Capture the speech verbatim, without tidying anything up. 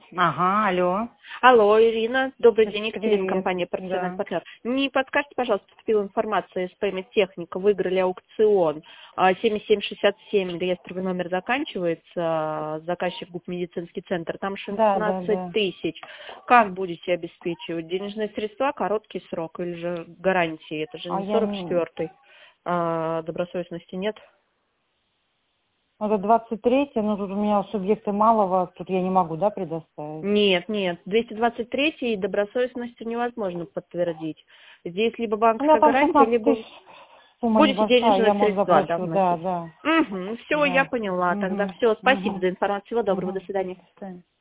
Ага, алло. Алло, Ирина. Добрый день, Екатерина, Привет. компания «Профессиональный Да. партнер». Не подскажете, пожалуйста, поступила информация из Payment Техника. Выиграли аукцион а, семьдесят семь шестьдесят семь, реестровый номер заканчивается, заказчик ГУП «Медицинский центр». Там Да, да, шестнадцать да. тысяч. Как будете обеспечивать? Денежные средства, короткий срок или же гарантии? Это же А не я сорок не... четвёртый. А, добросовестности нет. Это двадцать третье, но тут у меня субъекты малого, тут я не могу, да, предоставить? Нет, нет, двести двадцать три и добросовестностью невозможно подтвердить. Здесь либо У меня банковская там гарантия, шестнадцать либо тысяч, сумма будете небольшая, денежные я, может, средства да, заплачу, да, вносить. да, Угу, все, я да. поняла. Тогда Угу, все, спасибо угу, за информацию. Всего доброго, до угу. свидания. До свидания.